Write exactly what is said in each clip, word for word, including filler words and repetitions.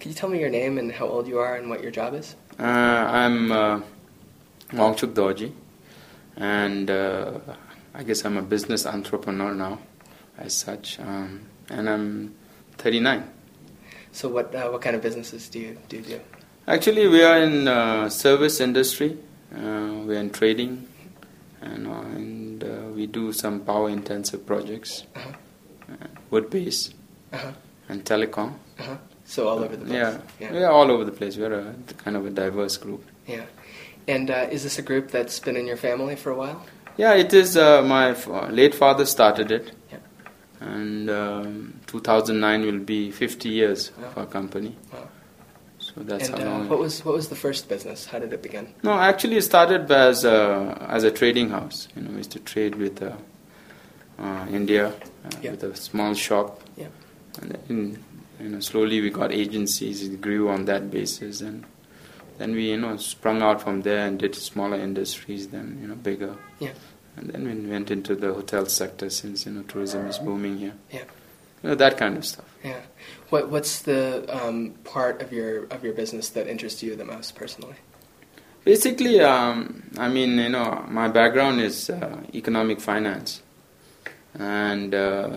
you tell me your name and how old you are and what your job is? Uh, I'm uh, Wangchuk Dorji, and uh, I guess I'm a business entrepreneur now, as such, um, and I'm thirty-nine. So what uh, what kind of businesses do you do? You do? Actually, we are in uh, service industry. Uh, we are in trading, and, uh, and uh, we do some power-intensive projects, uh-huh. uh, wood-based, uh-huh. and telecom. Uh-huh. So all over the place. Yeah, yeah, we are all over the place. We're a kind of a diverse group. Yeah, and uh, is this a group that's been in your family for a while? Yeah, it is. Uh, my f- late father started it, yeah. and um, two thousand nine will be fifty years wow. of our company. Wow. So that's and, how uh, long. What was what was the first business? How did it begin? No, actually, it started as a, as a trading house. You know, we used to trade with uh, uh, India uh, yeah. with a small shop, yeah. and then you know slowly we got agencies. It grew on that basis, and then we you know sprung out from there and did smaller industries. Then you know bigger. Yeah. And then we went into the hotel sector since you know tourism is booming here. Yeah. You know, that kind of stuff. Yeah. What What's the um, part of your of your business that interests you the most personally? Basically, um, I mean, you know, my background is uh, economic finance, and uh,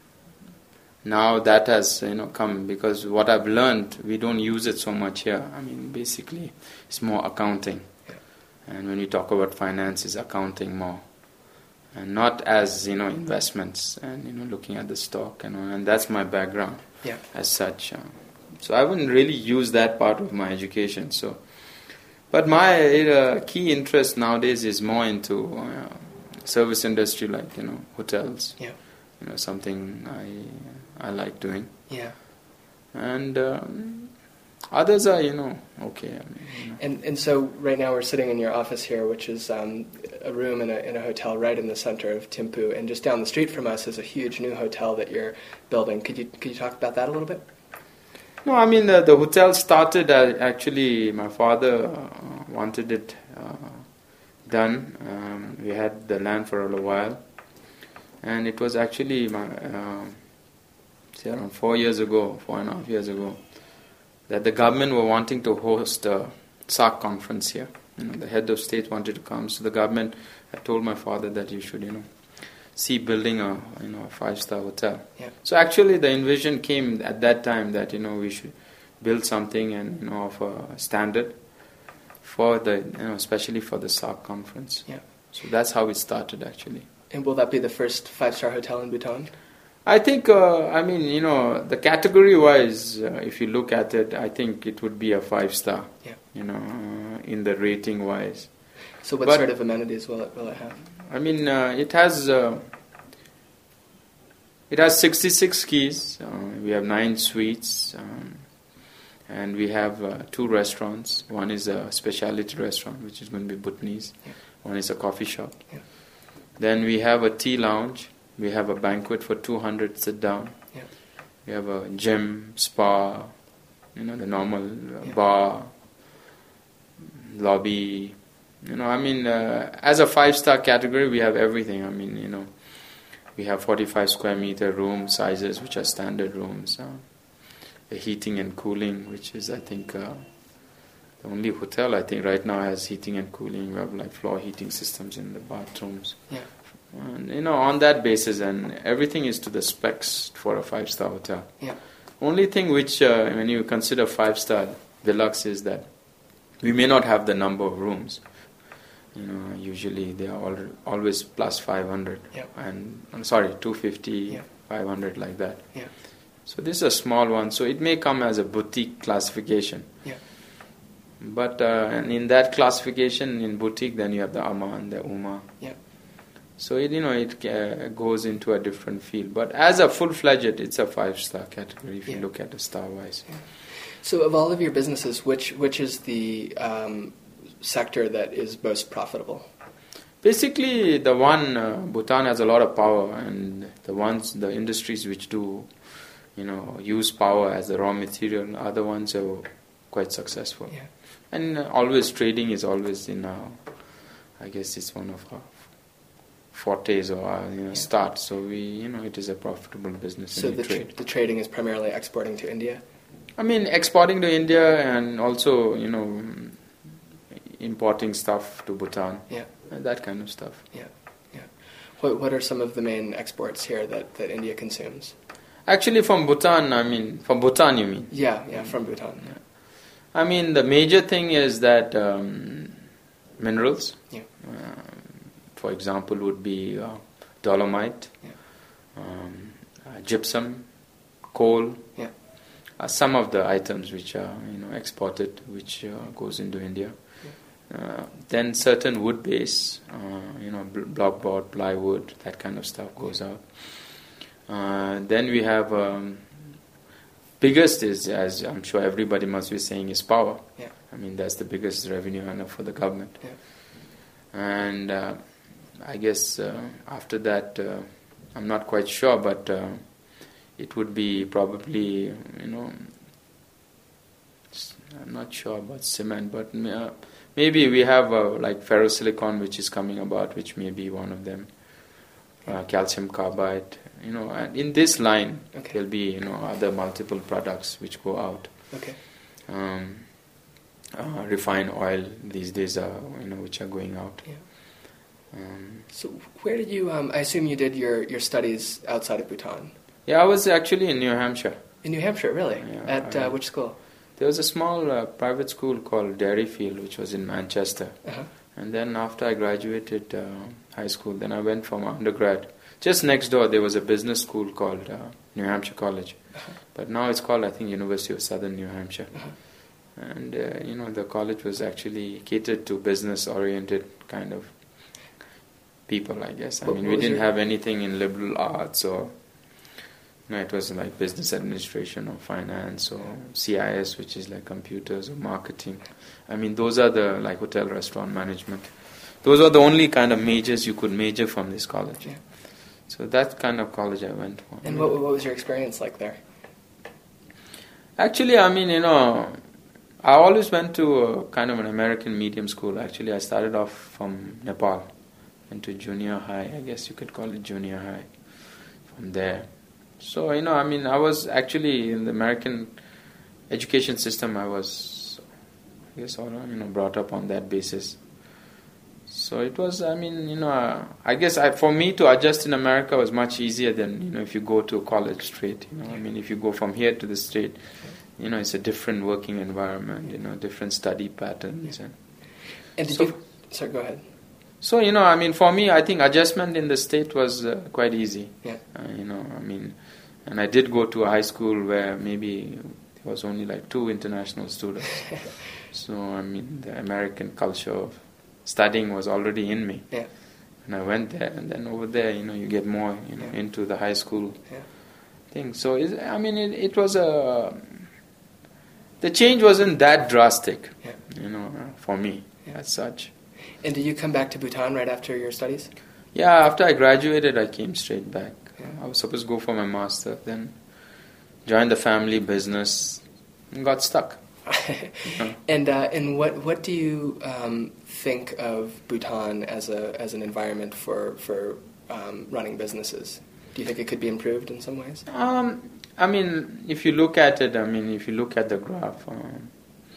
now that has you know come because what I've learned, we don't use it so much here. I mean, basically, it's more accounting, yeah. and when we talk about finance, it's accounting more. And not as you know investments and you know looking at the stock and and that's my background yeah. as such. Uh, so I wouldn't really use that part of my education. So, but my uh, key interest nowadays is more into uh, service industry, like you know hotels. Yeah. You know something I I like doing. Yeah. And um, others are you know okay. I mean, you know. And and so right now we're sitting in your office here, which is um, a room in a in a hotel right in the center of Thimphu, and just down the street from us is a huge new hotel that you're building. Could you could you talk about that a little bit? No, I mean the, the hotel started uh, actually. My father uh, wanted it uh, done. Um, we had the land for a while, and it was actually my uh, say around four years ago, four and a half years ago, that the government were wanting to host a SAARC conference here. You know, the head of state wanted to come, so the government had told my father that you should, you know, see building a you know a five-star hotel. Yeah. So actually, the envision came at that time that you know we should build something and you know of a standard for the you know especially for the SAARC conference. Yeah. So that's how it started actually. And will that be the first five-star hotel in Bhutan? I think, uh, I mean, you know, the category-wise, uh, if you look at it, I think it would be a five-star, yeah. you know, uh, in the rating-wise. So what but, sort of amenities will it will it have? I mean, uh, it has uh, it has sixty-six keys. Uh, we have nine suites, um, and we have uh, two restaurants. One is a specialty restaurant, which is going to be Bhutanese. Yeah. One is a coffee shop. Yeah. Then we have a tea lounge. We have a banquet for two hundred sit down. Yeah. We have a gym, spa, you know, the normal uh, Yeah. bar, lobby. You know, I mean, uh, as a five-star category, we have everything. I mean, you know, we have forty-five square meter room sizes, which are standard rooms. Uh, the heating and cooling, which is, I think, uh, the only hotel I think right now has heating and cooling. We have like floor heating systems in the bathrooms. Yeah. And, you know, on that basis, and everything is to the specs for a five-star hotel. Yeah. Only thing which, uh, when you consider five-star deluxe, is that we may not have the number of rooms. You know, usually they are all, always plus five hundred. Yeah. And I'm sorry, two fifty, yeah. five hundred, like that. Yeah. So this is a small one. So it may come as a boutique classification. Yeah. But uh, and in that classification, in boutique, then you have the Ama and the Uma. Yeah. So it, you know, it uh, goes into a different field. But as a full-fledged, it's a five-star category if yeah. you look at the star-wise. Yeah. So of all of your businesses, which which is the um, sector that is most profitable? Basically, the one, uh, Bhutan has a lot of power, and the ones, the industries which do, you know, use power as the raw material, other ones are quite successful. Yeah. And uh, always trading is always in our, I guess it's one of our fortes or our, you know, yeah. start. So we, you know, it is a profitable business. So in the trade. Tr- the trading is primarily exporting to India? I mean, exporting to India and also, you know, importing stuff to Bhutan. Yeah. And that kind of stuff. Yeah, yeah. What What are some of the main exports here that, that India consumes? Actually, from Bhutan, I mean, from Bhutan, you mean? Yeah, yeah, from Bhutan. Yeah. I mean, the major thing is that um, minerals, Yeah. uh, for example, would be uh, dolomite, Yeah. um, uh, gypsum, coal. Yeah. Uh, some of the items which are, you know, exported, which uh, goes into India. Uh, then certain wood base, uh, you know, blockboard, plywood, that kind of stuff goes out. Uh, then we have um, biggest is, as I'm sure everybody must be saying, is power. Yeah. I mean, that's the biggest revenue earner for the government. Yeah. And uh, I guess uh, after that, uh, I'm not quite sure, but uh, it would be probably, you know, I'm not sure about cement, but uh, maybe we have uh, like ferrosilicon, which is coming about, which may be one of them. Uh, calcium carbide, you know, and in this line, okay. there'll be, you know, other multiple products which go out. Okay. Um, uh, refined oil these days are, you know, which are going out. Yeah. Um, so where did you? Um, I assume you did your, your studies outside of Bhutan. Yeah, I was actually in New Hampshire. In New Hampshire, really? Yeah, At I, uh, which school? There was a small uh, private school called Dairyfield, which was in Manchester. Uh-huh. And then after I graduated uh, high school, then I went for my undergrad. Just next door, there was a business school called uh, New Hampshire College. Uh-huh. But now it's called, I think, University of Southern New Hampshire. Uh-huh. And, uh, you know, the college was actually catered to business-oriented kind of people, I guess. I what, mean, what we didn't your... have anything in liberal arts or... No, it was like business administration or finance or C I S, which is like computers or marketing. I mean, those are the, like hotel, restaurant management. Those are the only kind of majors you could major from this college. Yeah. So that kind of college I went for. And what, what was your experience like there? Actually, I mean, you know, I always went to a kind of an American medium school. Actually, I started off from Nepal, went to junior high, I guess you could call it junior high, from there. So, you know, I mean, I was actually in the American education system, I was, I guess, all, you know, brought up on that basis. So it was, I mean, you know, uh, I guess I, for me to adjust in America was much easier than, you know, if you go to college straight, you know, I mean, if you go from here to the state, you know, it's a different working environment, you know, different study patterns. And, and did so, you, sorry, go ahead. So, you know, I mean, for me, I think adjustment in the state was uh, quite easy. Yeah. Uh, you know, I mean, and I did go to a high school where maybe there was only like two international students. So, I mean, the American culture of studying was already in me. Yeah. And I went there, and then over there, you know, you get more, you know, yeah. into the high school yeah. thing. So, it, I mean, it, it was a... The change wasn't that drastic, yeah. you know, for me yeah. as such. And did you come back to Bhutan right after your studies? Yeah, after I graduated, I came straight back. Yeah. I was supposed to go for my master, then joined the family business, and got stuck. yeah. And uh, and what what do you um, think of Bhutan as a as an environment for for um, running businesses? Do you think it could be improved in some ways? Um, I mean, if you look at it, I mean, if you look at the graph. Um,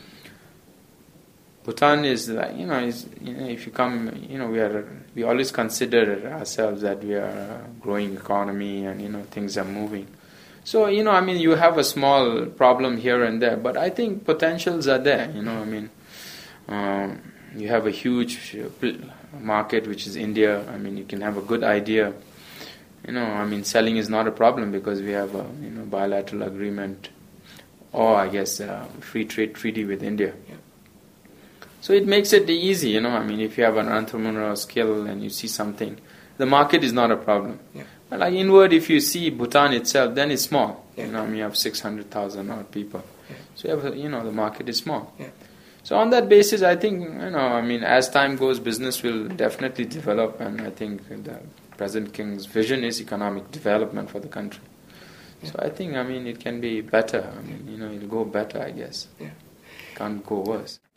Bhutan is like, you know, is, you know, if you come, you know, we are, we always consider ourselves that we are a growing economy and, you know, things are moving. So, you know, I mean, you have a small problem here and there, but I think potentials are there, you know, I mean, um, you have a huge market, which is India. I mean, you can have a good idea. You know, I mean, selling is not a problem because we have a, you know, bilateral agreement or, I guess, a free trade treaty with India. Yeah. So it makes it easy, you know, I mean, if you have an entrepreneurial skill and you see something, the market is not a problem. Yeah. But like inward, if you see Bhutan itself, then it's small. Yeah. You know, I mean, you have six hundred thousand odd people. Yeah. So you have, you know, the market is small. Yeah. So on that basis, I think, you know, I mean, as time goes, business will definitely develop, and I think the President King's vision is economic development for the country. Yeah. So I think, I mean, it can be better. I mean, you know, it'll go better, I guess. Yeah. Can't go worse.